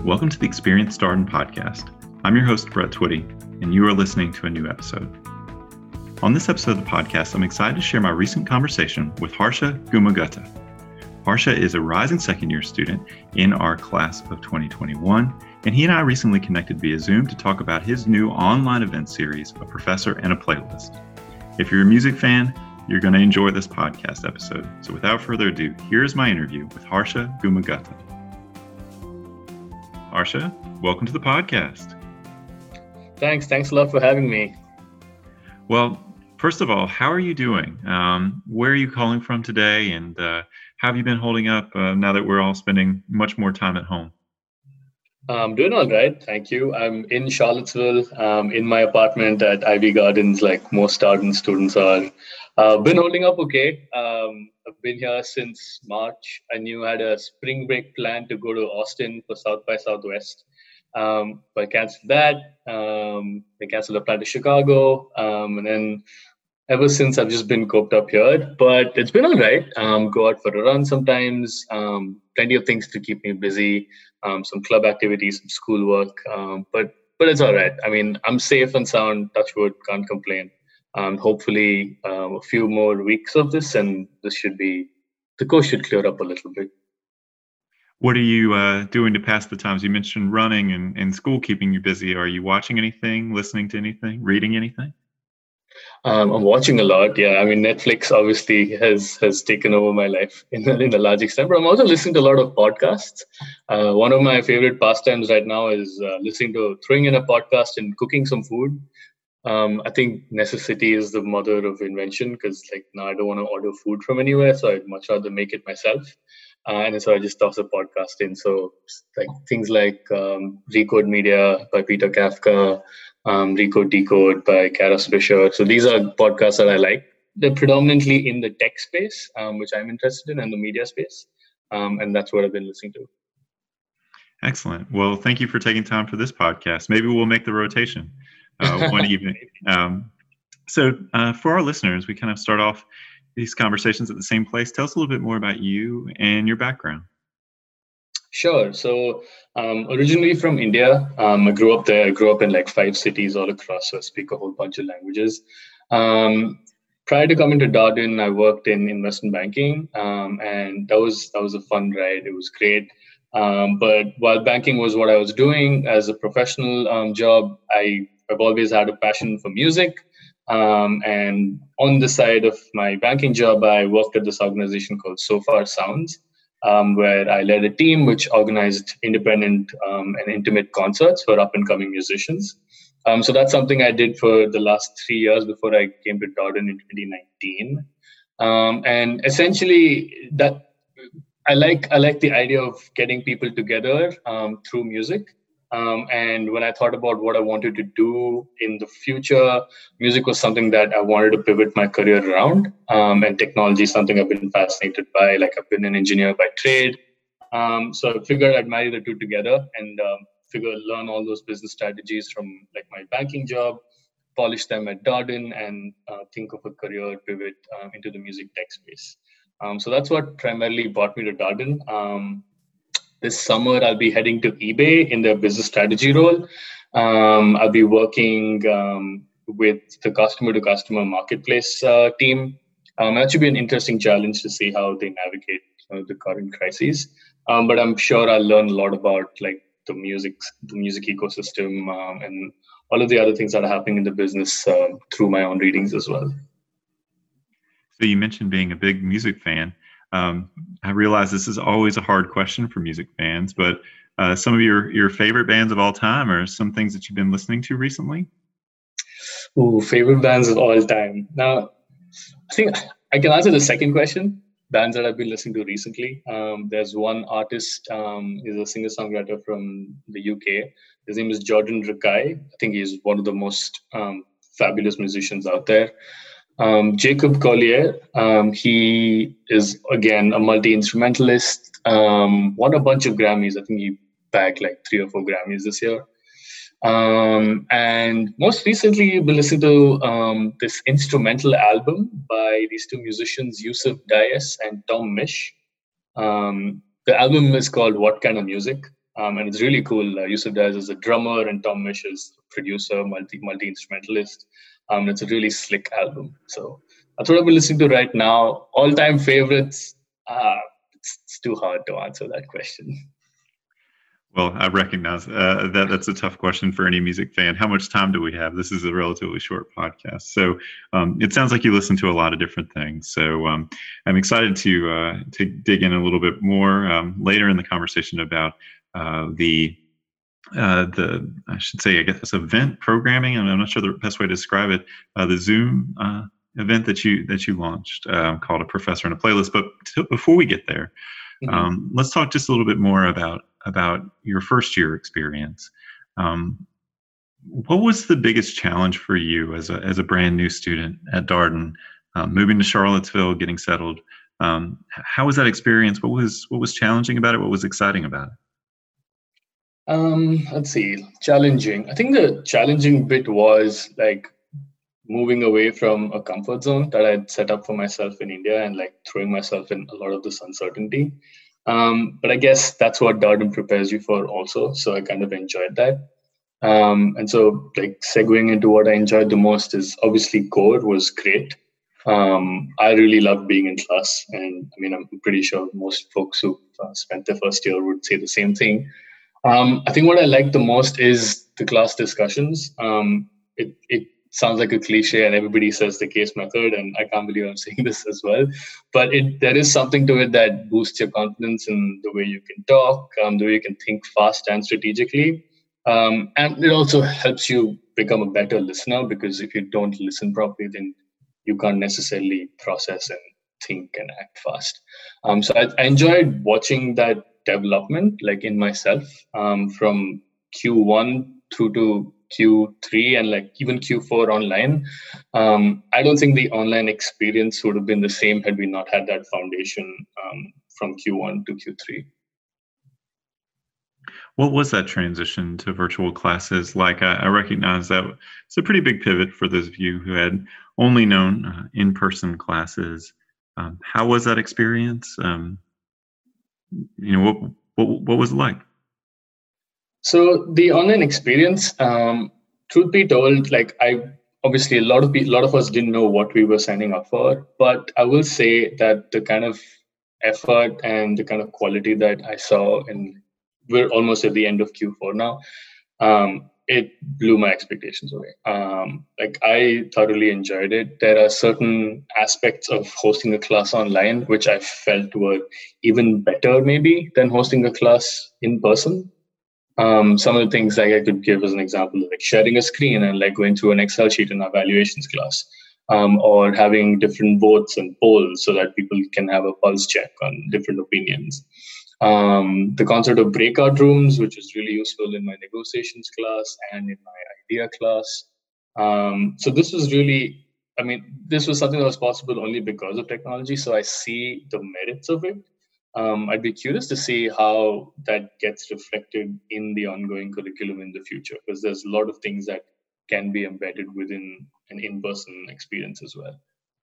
Welcome to the Experience Darden podcast. I'm your host, Brett Twitty, and you are listening to a new episode. On this episode of the podcast, I'm excited to share my recent conversation with Harsha Gumagutta. Harsha is a rising second-year student in our class of 2021, and he and I recently connected via Zoom to talk about his new online event series, A Professor and a Playlist. If you're a music fan, you're going to enjoy this podcast episode. So without further ado, here's my interview with Harsha Gumagutta. Harsha, welcome to the podcast. Thanks a lot for having me. Well, first of all, how are you doing? Where are you calling from today? And how have you been holding up now that we're all spending much more time at home? I'm doing all right. Thank you. I'm in Charlottesville, in my apartment at Ivy Gardens, like most Darden students are. Been holding up okay. I've been here since March. I knew I had a spring break plan to go to Austin for South by Southwest. But I canceled that. I canceled a plan to Chicago. And then ever since, I've just been coped up here. But it's been all right. Go out for a run sometimes. Plenty of things to keep me busy. Some club activities, some schoolwork. But it's all right. I mean, I'm safe and sound. Touch wood, can't complain. Hopefully, a few more weeks of this, and the coast should clear up a little bit. What are you doing to pass the times? You mentioned running and school keeping you busy. Are you watching anything, listening to anything, reading anything? I'm watching a lot. Yeah, I mean, Netflix obviously has taken over my life in a large extent. But I'm also listening to a lot of podcasts. One of my favorite pastimes right now is throwing in a podcast and cooking some food. I think necessity is the mother of invention, because now I don't want to order food from anywhere, so I'd much rather make it myself. And so I just toss a podcast in. So things like Recode Media by Peter Kafka, Recode Decode by Karas Fisher. So these are podcasts that I like. They're predominantly in the tech space, which I'm interested in, and the media space. And that's what I've been listening to. Excellent. Well, thank you for taking time for this podcast. Maybe we'll make the rotation one evening. So for our listeners, we kind of start off these conversations at the same place. Tell us a little bit more about you and your background. Sure. So originally from India, I grew up there. I grew up in 5 cities all across, so I speak a whole bunch of languages. Prior to coming to Darden, I worked in investment banking, and that was a fun ride. It was great. But while banking was what I was doing as a professional job, I've always had a passion for music. And on the side of my banking job, I worked at this organization called So Far Sounds, where I led a team which organized independent and intimate concerts for up-and-coming musicians. So that's something I did for the last 3 years before I came to Darden in 2019. And essentially, that I like the idea of getting people together through music. And when I thought about what I wanted to do in the future, music was something that I wanted to pivot my career around. And technology is something I've been fascinated by. I've been an engineer by trade. So I figured I'd marry the two together and learn all those business strategies from my banking job, polish them at Darden, and think of a career pivot into the music tech space. So that's what primarily brought me to Darden. This summer, I'll be heading to eBay in their business strategy role. I'll be working with the customer-to-customer marketplace team. That should be an interesting challenge to see how they navigate the current crises. But I'm sure I'll learn a lot about the music ecosystem and all of the other things that are happening in the business through my own readings as well. So you mentioned being a big music fan. I realize this is always a hard question for music fans, but some of your favorite bands of all time, or some things that you've been listening to recently? Ooh, favorite bands of all time. Now, I think I can answer the second question, bands that I've been listening to recently. There's one artist, he's a singer-songwriter from the UK. His name is Jordan Rakei. I think he's one of the most fabulous musicians out there. Jacob Collier, he is, again, a multi-instrumentalist, won a bunch of Grammys. I think he bagged 3 or 4 Grammys this year. And most recently, we listened to this instrumental album by these 2 musicians, Yusuf Dias and Tom Misch. The album is called What Kind of Music? and it's really cool. Yusuf Daz is a drummer, and Tom Misch is a producer, multi instrumentalist. It's a really slick album. So that's what I've been listening to right now. All time favorites. It's too hard to answer that question. Well, I recognize that's a tough question for any music fan. How much time do we have? This is a relatively short podcast. So it sounds like you listen to a lot of different things. So I'm excited to dig in a little bit more later in the conversation about the I should say, I guess, event programming. And I'm not sure the best way to describe it. The Zoom event that you launched called A Professor and a Playlist. But before we get there, let's talk just a little bit more about your first year experience. What was the biggest challenge for you as a brand new student at Darden, moving to Charlottesville, getting settled? How was that experience? What was challenging about it? What was exciting about it? Let's see. Challenging. I think the challenging bit was like moving away from a comfort zone that I'd set up for myself in India and like throwing myself in a lot of this uncertainty. But I guess that's what Darden prepares you for also. So I kind of enjoyed that. And so like segueing into what I enjoyed the most is obviously core was great. I really loved being in class. And I mean, I'm pretty sure most folks who spent their first year would say the same thing. I think what I like the most is the class discussions. It sounds like a cliche and everybody says the case method, and I can't believe I'm saying this as well. But there is something to it that boosts your confidence in the way you can talk, the way you can think fast and strategically. And it also helps you become a better listener, because if you don't listen properly, then you can't necessarily process and think and act fast. So I enjoyed watching that development, like in myself, from Q1 through to Q3 and like even Q4 online. I don't think the online experience would have been the same had we not had that foundation from Q1 to Q3. What was that transition to virtual classes like? I recognize that it's a pretty big pivot for those of you who had only known in-person classes. How was that experience? What was it like? So the online experience, truth be told, like obviously a lot of us didn't know what we were signing up for, but I will say that the kind of effort and the kind of quality that I saw, and we're almost at the end of Q4 now, it blew my expectations away. Like I thoroughly enjoyed it. There are certain aspects of hosting a class online which I felt were even better maybe than hosting a class in person. Some of the things like I could give as an example, like sharing a screen and like going through an Excel sheet in our evaluations class, or having different votes and polls so that people can have a pulse check on different opinions. The concept of breakout rooms, which is really useful in my negotiations class and in my idea class. So this was really, this was something that was possible only because of technology. So I see the merits of it. I'd be curious to see how that gets reflected in the ongoing curriculum in the future, because there's a lot of things that can be embedded within an in-person experience as well.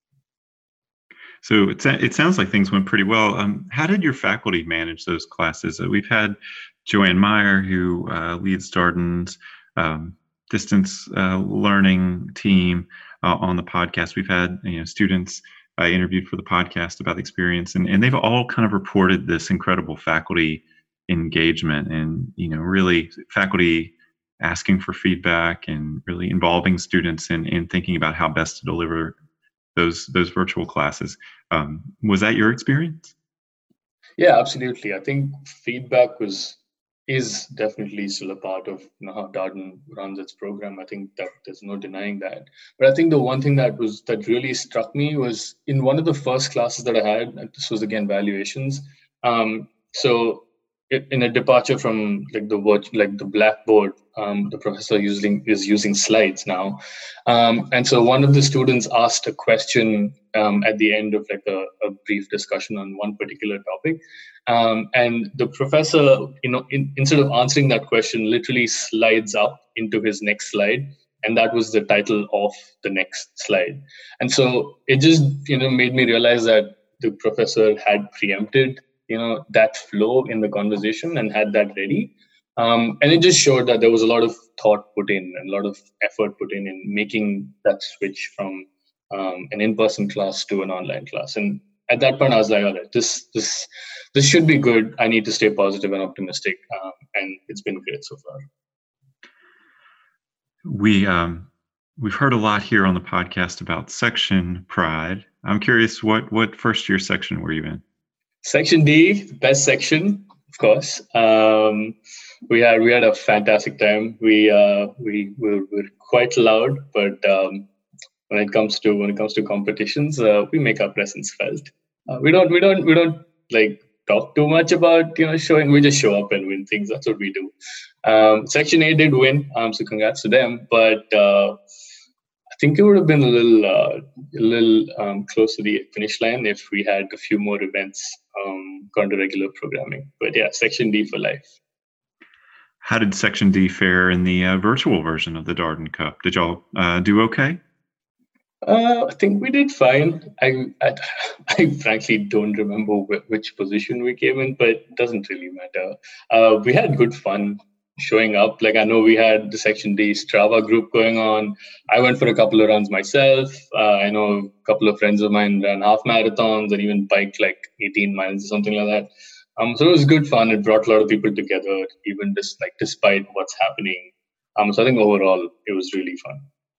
So it sounds like things went pretty well. How did your faculty manage those classes? We've had Joanne Meyer, who leads Darden's distance learning team on the podcast. We've had students I interviewed for the podcast about the experience, and they've all kind of reported this incredible faculty engagement and really faculty asking for feedback and really involving students in thinking about how best to deliver those virtual classes. Was that your experience? Yeah, absolutely. I think feedback is definitely still a part of how Darden runs its program. I think that there's no denying that. But I think the one thing that really struck me was in one of the first classes that I had, and this was again valuations. So in a departure from the Blackboard, the professor is using slides now. And so one of the students asked a question at the end of a brief discussion on one particular topic. And the professor, instead of answering that question, literally slides up into his next slide. And that was the title of the next slide. And so it just, made me realize that the professor had preempted, that flow in the conversation and had that ready. And it just showed that there was a lot of thought put in and a lot of effort put in making that switch from an in-person class to an online class. And at that point, I was like, all right, this should be good. I need to stay positive and optimistic, and it's been great so far. We've heard a lot here on the podcast about section pride. I'm curious, what first year section were you in? Section D, best section, of course. We had a fantastic time. We were quite loud, but when it comes to competitions, we make our presence felt. We don't like talk too much about showing. We just show up and win things. That's what we do. Section A did win, so congrats to them. But I think it would have been a little close to the finish line if we had a few more events gone to regular programming. But yeah, Section D for life. How did Section D fare in the virtual version of the Darden Cup? Did y'all do okay? I think we did fine. I frankly don't remember which position we came in, but it doesn't really matter. We had good fun showing up. Like, I know we had the Section D Strava group going on. I went for a couple of runs myself. I know a couple of friends of mine ran half marathons and even biked like 18 miles or something like that. So it was good fun. It brought a lot of people together, even despite what's happening. So I think overall it was really fun.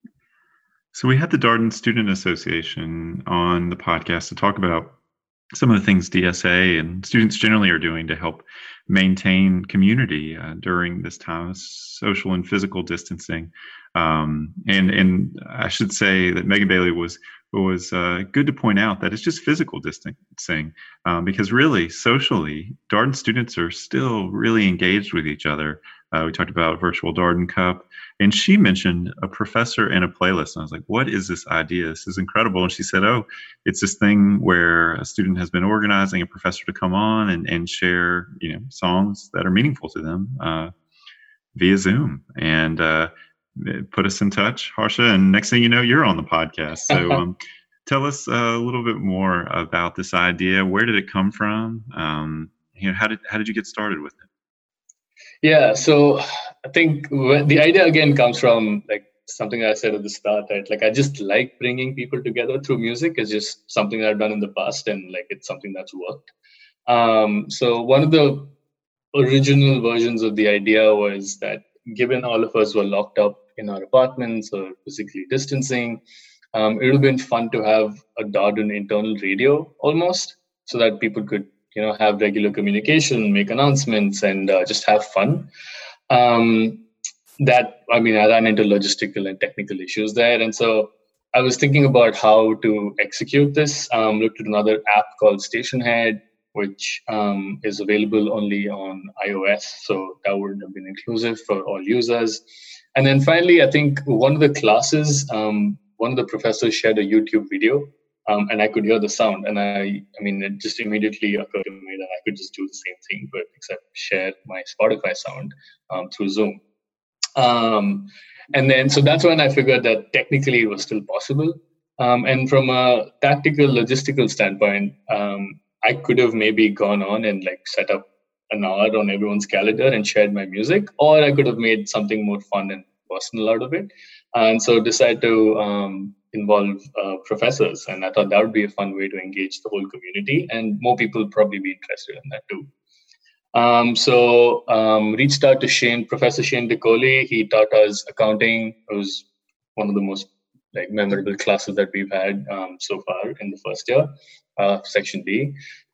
So we had the Darden Student Association on the podcast to talk about some of the things DSA and students generally are doing to help maintain community during this time of social and physical distancing. And I should say that Megan Bailey was good to point out that it's just physical distancing because really socially, Darden students are still really engaged with each other. We talked about virtual Darden Cup, and she mentioned a professor and a playlist. And I was like, what is this idea? This is incredible. And she said, oh, it's this thing where a student has been organizing a professor to come on and share, songs that are meaningful to them via Zoom. And it put us in touch, Harsha. And next thing you know, you're on the podcast. So tell us a little bit more about this idea. Where did it come from? How did you get started with it? Yeah, so I think the idea again comes from like something I said at the start, right? Like I just like bringing people together through music. It's just something that I've done in the past, and like it's something that's worked. So one of the original versions of the idea was that given all of us were locked up in our apartments or physically distancing, it would have been fun to have a Darden internal radio almost, so that people could have regular communication, make announcements, and just have fun. I ran into logistical and technical issues there. And so I was thinking about how to execute this. Looked at another app called Stationhead, which is available only on iOS. So that would have been inclusive for all users. And then finally, I think one of the classes, one of the professors shared a YouTube video. And I could hear the sound, and it just immediately occurred to me that I could just do the same thing, but except share my Spotify sound through Zoom. And then, so that's when I figured that technically it was still possible. And from a tactical, logistical standpoint, I could have maybe gone on and like set up an hour on everyone's calendar and shared my music, or I could have made something more fun and personal out of it. And so decided to involve professors, and I thought that would be a fun way to engage the whole community, and more people probably be interested in that too. So reached out to Professor Shane DeColi. He taught us accounting. It was one of the most memorable classes that we've had so far in the first year, Section D.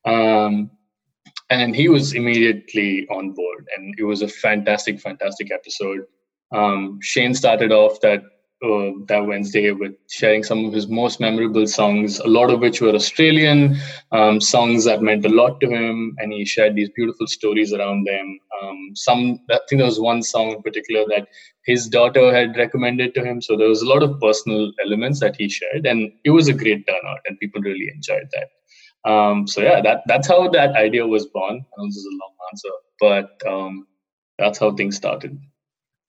And he was immediately on board, and it was a fantastic episode. Shane started off that Wednesday with sharing some of his most memorable songs, a lot of which were Australian songs that meant a lot to him, and he shared these beautiful stories around them. I think there was one song in particular that his daughter had recommended to him, so there was a lot of personal elements that he shared, and it was a great turnout, and people really enjoyed that. That's how that idea was born. I know this is a long answer, but that's how things started.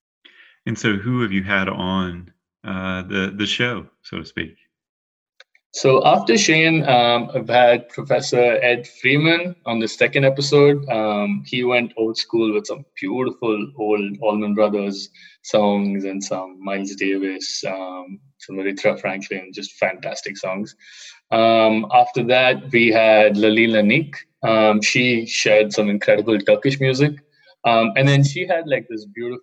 And so who have you had on the show, so to speak? So after Shane, I've had Professor Ed Freeman on the second episode. He went old school with some beautiful old Allman Brothers songs and some Miles Davis, some Aretha Franklin, just fantastic songs. After that, we had Lalil Lanik. She shared some incredible Turkish music. And then she had like this beautiful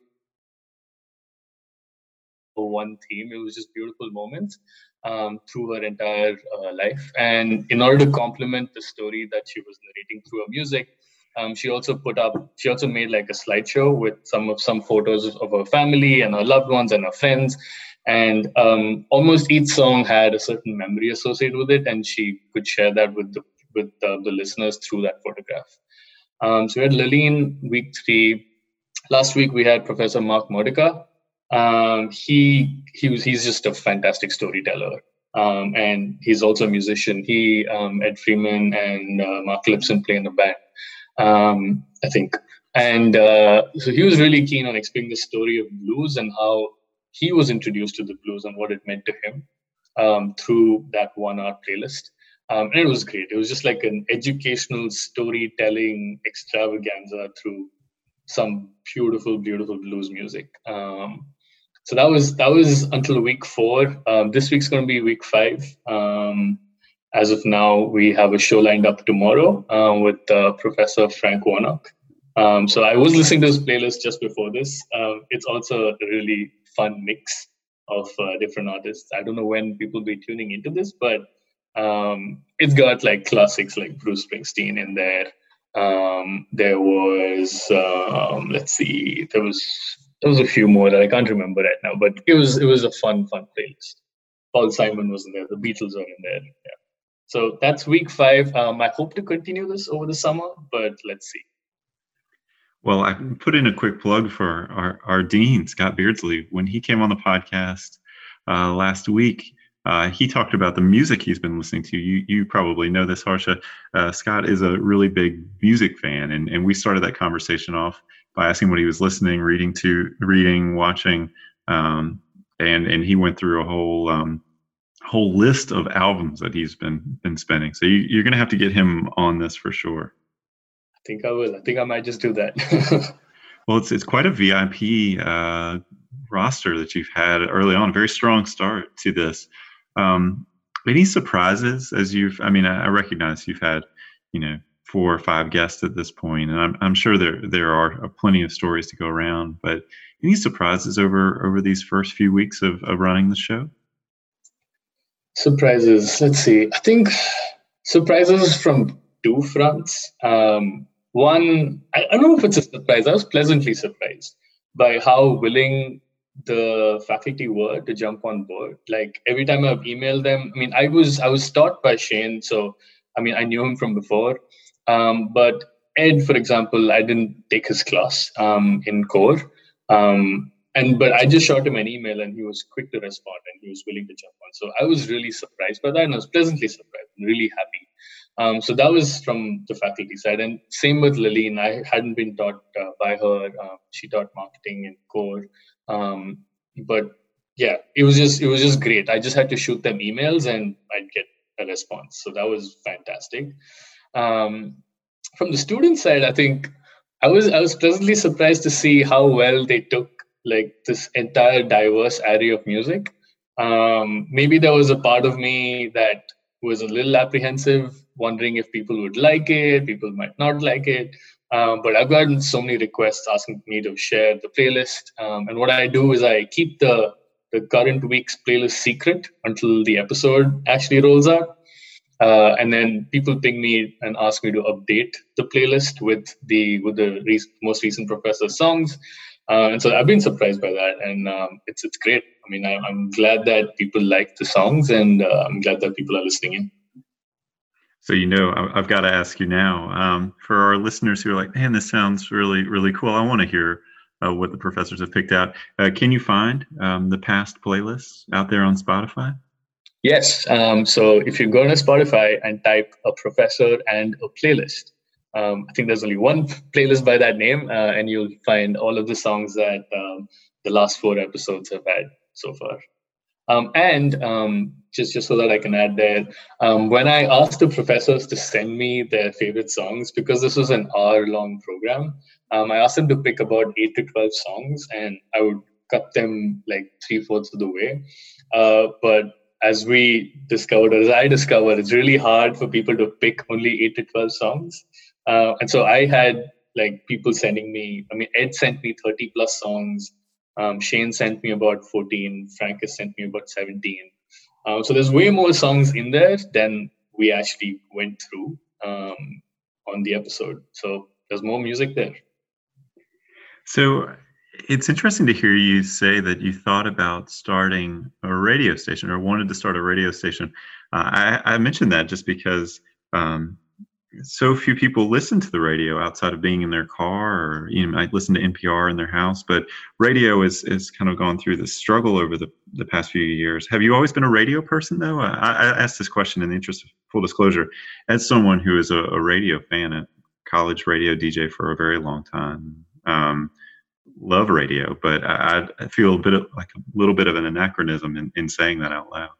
one theme. It was just beautiful moments through her entire life. And in order to complement the story that she was narrating through her music, she also made like a slideshow with some photos of her family and her loved ones and her friends. And almost each song had a certain memory associated with it, and she could share that with the listeners through that photograph. So we had Laleen week 3. Last week we had Professor Mark Modica. He's just a fantastic storyteller, and he's also a musician. Ed Freeman and Mark Lipson play in the band, I think. And so he was really keen on explaining the story of blues and how he was introduced to the blues and what it meant to him through that 1 hour playlist. And it was great. It was just like an educational storytelling extravaganza through some beautiful, beautiful blues music. So that was until week 4. This week's going to be week 5. As of now, we have a show lined up tomorrow with Professor Frank Warnock. So I was listening to his playlist just before this. It's also a really fun mix of different artists. I don't know when people will be tuning into this, but it's got like classics like Bruce Springsteen in there. There was there was a few more that I can't remember right now, but it was a fun playlist. Paul Simon was in there, the Beatles were in there. Yeah. So that's week 5. I hope to continue this over the summer, but let's see. Well, I put in a quick plug for our dean, Scott Beardsley. When he came on the podcast last week, he talked about the music he's been listening to. You probably know this, Harsha. Scott is a really big music fan, and we started that conversation off by asking what he was listening, reading, watching, and he went through a whole list of albums that he's been spending. So you're going to have to get him on this for sure. I think I will. I think I might just do that. Well, it's quite a VIP roster that you've had early on. Very strong start to this. Any surprises I recognize you've had, 4 or 5 guests at this point, and I'm sure there are plenty of stories to go around, but any surprises over these first few weeks of running the show? Surprises. Let's see. I think surprises from 2 fronts. One, I don't know if it's a surprise. I was pleasantly surprised by how willing the faculty were to jump on board. Like every time I've emailed them, I was taught by Shane, so I knew him from before. But Ed, for example, I didn't take his class in core. But I just shot him an email and he was quick to respond and he was willing to jump on. So I was really surprised by that, and I was pleasantly surprised and really happy. So that was from the faculty side. And same with Laleen. I hadn't been taught by her. She taught marketing in core. But yeah, it was just great. I just had to shoot them emails and I'd get a response. So that was fantastic. From the student side, I think I was pleasantly surprised to see how well they took like this entire diverse array of music. Maybe there was a part of me that was a little apprehensive, wondering if people would like it, people might not like it. But I've gotten so many requests asking me to share the playlist. And what I do is I keep the current week's playlist secret until the episode actually rolls out. And then people ping me and ask me to update the playlist with the most recent Professor songs. And so I've been surprised by that, and it's great. I'm glad that people like the songs, and I'm glad that people are listening in. So I've got to ask you now, for our listeners who are like, man, this sounds really, really cool. I want to hear what the professors have picked out. Can you find the past playlists out there on Spotify? Yes. So if you go to Spotify and type a professor and a playlist, I think there's only one playlist by that name, and you'll find all of the songs that the last 4 episodes have had so far. And just so that I can add there. When I asked the professors to send me their favorite songs, because this was an hour-long program, I asked them to pick about 8 to 12 songs, and I would cut them like 3/4 of the way. But as I discovered, it's really hard for people to pick only 8 to 12 songs. And so I had like people sending me, Ed sent me 30 plus songs. Shane sent me about 14. Frank has sent me about 17. So there's way more songs in there than we actually went through on the episode. So there's more music there. So it's interesting to hear you say that you thought about starting a radio station or wanted to start a radio station. I mentioned that just because so few people listen to the radio outside of being in their car, or might listen to NPR in their house. But radio is kind of gone through this struggle over the past few years. Have you always been a radio person, though? I asked this question in the interest of full disclosure, as someone who is a radio fan, a college radio DJ for a very long time. Love radio, but I feel a little bit of an anachronism in saying that out loud.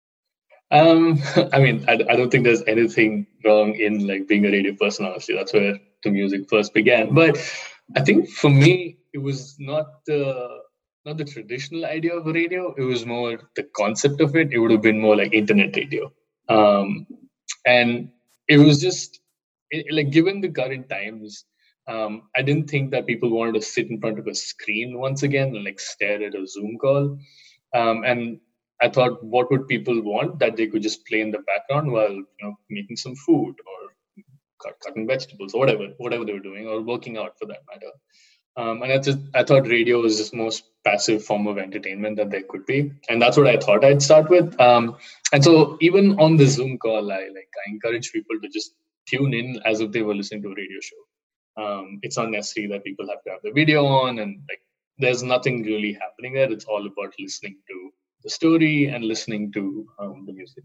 I don't think there's anything wrong in like being a radio person. Honestly, that's where the music first began. But I think for me, it was not the traditional idea of a radio. It was more the concept of it. It would have been more like internet radio, and it was just like, given the current times, I didn't think that people wanted to sit in front of a screen once again and like stare at a Zoom call, and I thought, what would people want that they could just play in the background while making some food or cutting vegetables or whatever they were doing, or working out for that matter. And I thought radio was just the most passive form of entertainment that there could be, and that's what I thought I'd start with. And so even on the Zoom call, I encourage people to just tune in as if they were listening to a radio show. It's not necessary that people have to have the video on, and there's nothing really happening there. It's all about listening to the story and listening to the music.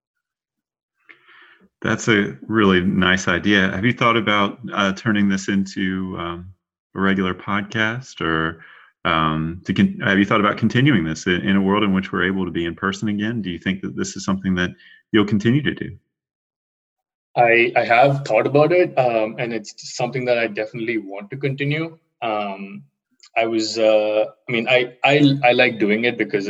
That's a really nice idea. Have you thought about turning this into a regular podcast, or have you thought about continuing this in a world in which we're able to be in person again? Do you think that this is something that you'll continue to do? I have thought about it, and it's something that I definitely want to continue. I like doing it because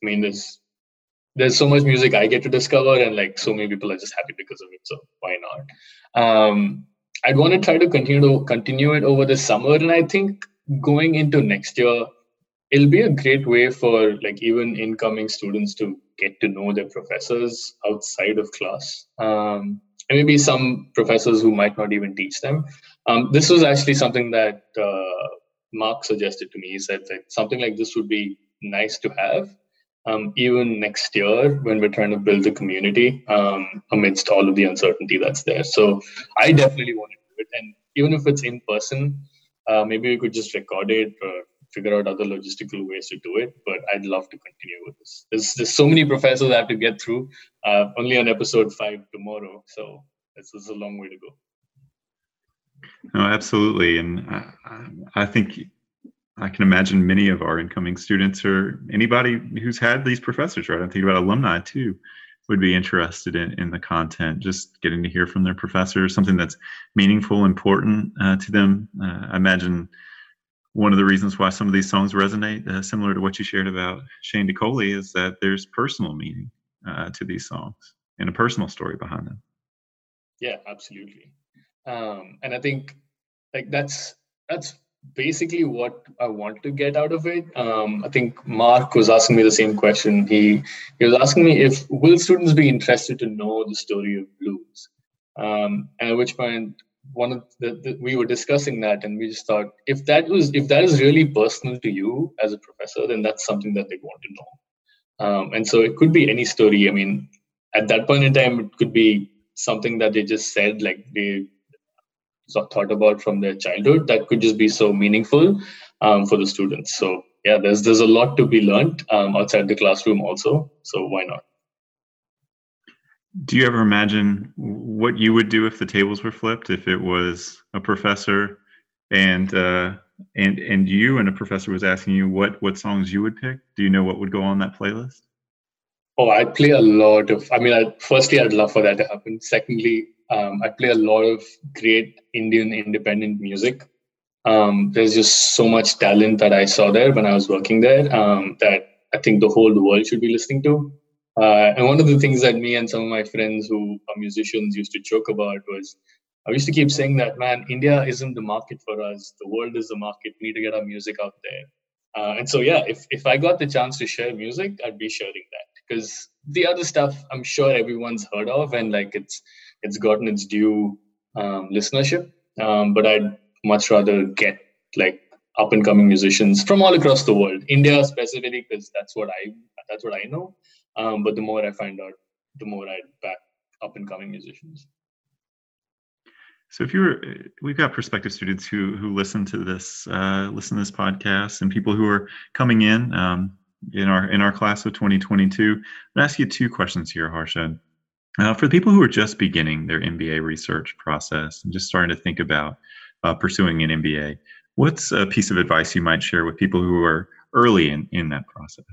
there's so much music I get to discover, and so many people are just happy because of it. So why not? I'd want to try to continue it over the summer, and I think going into next year, it'll be a great way for even incoming students to get to know their professors outside of class. And maybe some professors who might not even teach them. This was actually something that Mark suggested to me. He said that something like this would be nice to have, even next year when we're trying to build a community amidst all of the uncertainty that's there. So I definitely want to do it. And even if it's in person, maybe we could just record it or figure out other logistical ways to do it. But I'd love to continue with this. There's so many professors I have to get through. Only on episode 5 tomorrow. So this is a long way to go. No, absolutely. And I think I can imagine many of our incoming students, or anybody who's had these professors, right? I'm thinking about alumni too, would be interested in the content, just getting to hear from their professors, something that's meaningful, important to them. I imagine one of the reasons why some of these songs resonate, similar to what you shared about Shane DeColey, is that there's personal meaning to these songs and a personal story behind them. Yeah, absolutely. And I think that's basically what I want to get out of it. I think Mark was asking me the same question. He was asking me if will students be interested to know the story of blues, and at which point we were discussing that, and we just thought if that is really personal to you as a professor, then that's something that they want to know. And so it could be any story. I mean, at that point in time, it could be something that they just said, they thought about from their childhood, that could just be so meaningful for the students. So yeah, there's a lot to be learned outside the classroom also. So why not? Do you ever imagine what you would do if the tables were flipped? If it was a professor and you and a professor was asking you what songs you would pick? Do you know what would go on that playlist? Oh, I play a lot of. I mean, firstly, I'd love for that to happen. Secondly, I play a lot of great Indian independent music. There's just so much talent that I saw there when I was working there that I think the whole world should be listening to. And one of the things that me and some of my friends who are musicians used to joke about was I used to keep saying that, man, India isn't the market for us. The world is the market. We need to get our music out there. And so, yeah, if I got the chance to share music, I'd be sharing that because the other stuff I'm sure everyone's heard of and like it's gotten its due listenership. But I'd much rather get like up and coming musicians from all across the world, India specifically, because that's what I know. But the more I find out, the more I back up and coming musicians. So we've got prospective students who listen to this podcast, and people who are coming in our class of 2022. I'm gonna ask you two questions here, Harsha. For the people who are just beginning their MBA research process and just starting to think about pursuing an MBA, what's a piece of advice you might share with people who are early in that process?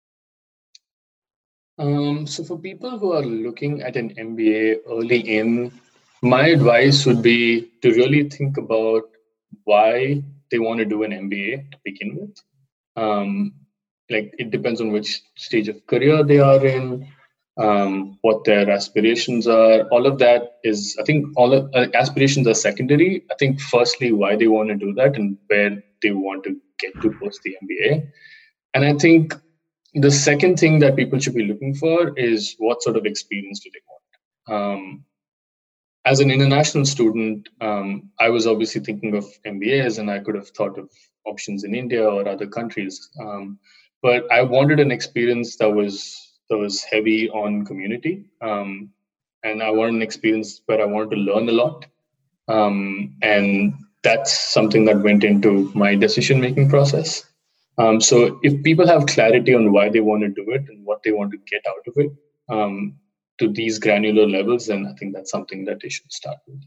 So for people who are looking at an MBA early in, my advice would be to really think about why they want to do an MBA to begin with. Like it depends on which stage of career they are in, what their aspirations are. All of that is, I think, aspirations are secondary. I think firstly why they want to do that and where they want to get to post the MBA. And I think the second thing that people should be looking for is what sort of experience do they want. As an international student, I was obviously thinking of MBAs, and I could have thought of options in India or other countries. But I wanted an experience that was heavy on community, and I wanted an experience where I wanted to learn a lot. And that's something that went into my decision-making process. So if people have clarity on why they want to do it and what they want to get out of it, to these granular levels, then I think that's something that they should start with.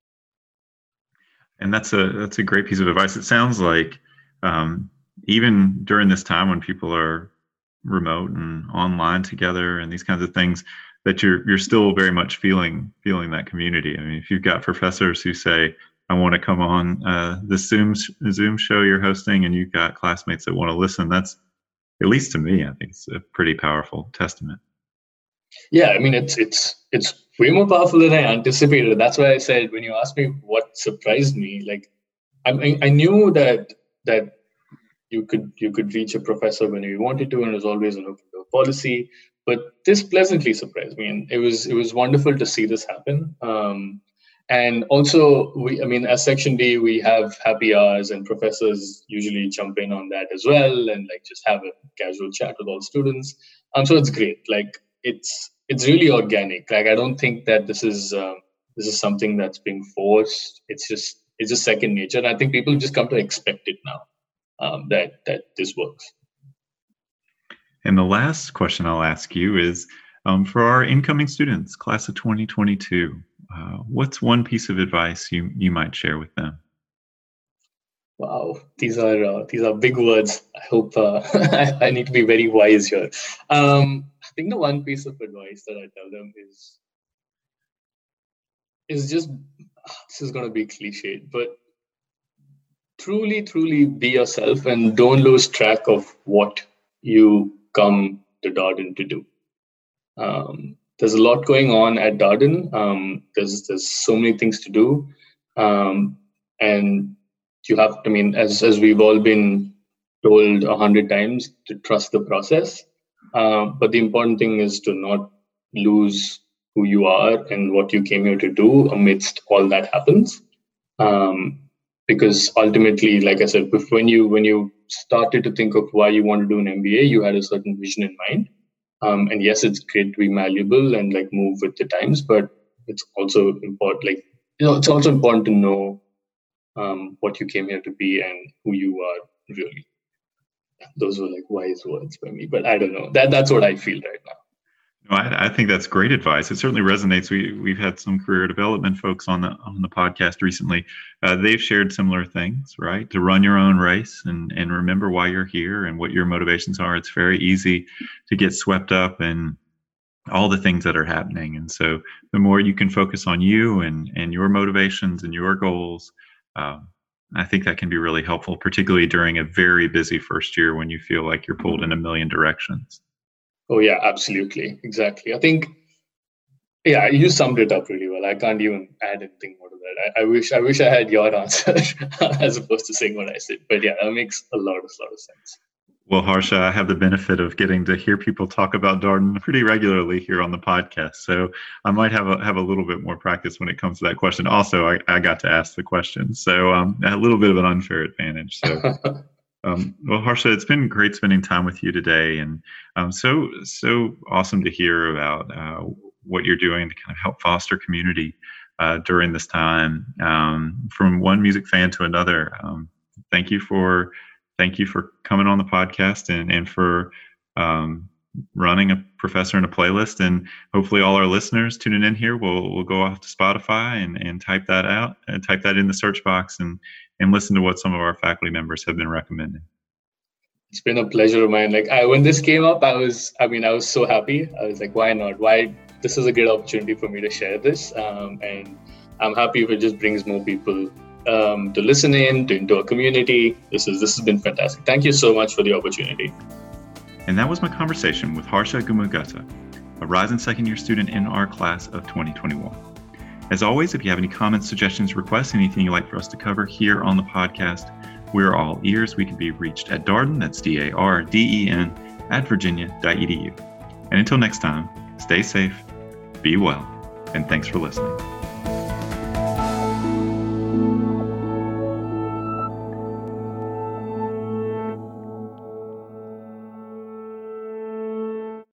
And that's a great piece of advice. It sounds like even during this time when people are remote and online together and these kinds of things, that you're still very much feeling that community. I mean, if you've got professors who say, I want to come on the Zoom show you're hosting, and you've got classmates that want to listen, that's, at least to me, I think it's a pretty powerful testament. Yeah, I mean, it's way more powerful than I anticipated. That's why I said, when you asked me what surprised me, like I knew that you could reach a professor when you wanted to, and it was always an open door policy. But this pleasantly surprised me, and it was wonderful to see this happen. And also, as Section D, we have happy hours, and professors usually jump in on that as well, and like just have a casual chat with all students. So it's great. Like it's really organic. Like I don't think that this is something that's being forced. It's just second nature. And I think people just come to expect it now, that this works. And the last question I'll ask you is, for our incoming students, class of 2022, what's one piece of advice you might share with them? Wow, these are big words. I hope I need to be very wise here. I think the one piece of advice that I tell them is just, this is going to be cliched, but truly, truly be yourself and don't lose track of what you come to Darden to do. There's a lot going on at Darden. There's so many things to do, and you have, as we've all been told 100 times, to trust the process. But the important thing is to not lose who you are and what you came here to do amidst all that happens. Because ultimately, like I said, when you started to think of why you want to do an MBA, you had a certain vision in mind. And yes, it's great to be malleable and like move with the times, but it's also important, it's also important to know what you came here to be and who you are really. Those were like wise words by me, but I don't know. That's what I feel right now. No, I think that's great advice. It certainly resonates. We've had some career development folks on the podcast recently. They've shared similar things, right? To run your own race and remember why you're here and what your motivations are. It's very easy to get swept up in all the things that are happening. And so the more you can focus on you and your motivations and your goals, I think that can be really helpful, particularly during a very busy first year when you feel like you're pulled in a million directions. Oh, yeah, absolutely. Exactly. I think, yeah, you summed it up really well. I can't even add anything more to that. I wish I had your answer as opposed to saying what I said. But yeah, that makes a lot of sense. Well, Harsha, I have the benefit of getting to hear people talk about Darden pretty regularly here on the podcast, so I might have a little bit more practice when it comes to that question. Also, I got to ask the question, so a little bit of an unfair advantage. So, well, Harsha, it's been great spending time with you today, and so awesome to hear about what you're doing to kind of help foster community during this time. From one music fan to another, thank you for coming on the podcast and for running a Professor in a Playlist. And hopefully all our listeners tuning in here will go off to Spotify and type that out and type that in the search box and listen to what some of our faculty members have been recommending. It's been a pleasure of mine. When this came up, I was so happy. I was like, why not? This is a great opportunity for me to share this. And I'm happy if it just brings more people to listen into a community. This has been fantastic. Thank you so much for the opportunity. And that was my conversation with Harsha Gumagutta, a rising second-year student in our class of 2021. As always, if you have any comments, suggestions, requests, anything you'd like for us to cover here on the podcast, we're all ears. We can be reached at Darden, that's DARDEN, @virginia.edu. And until next time, stay safe, be well, and thanks for listening.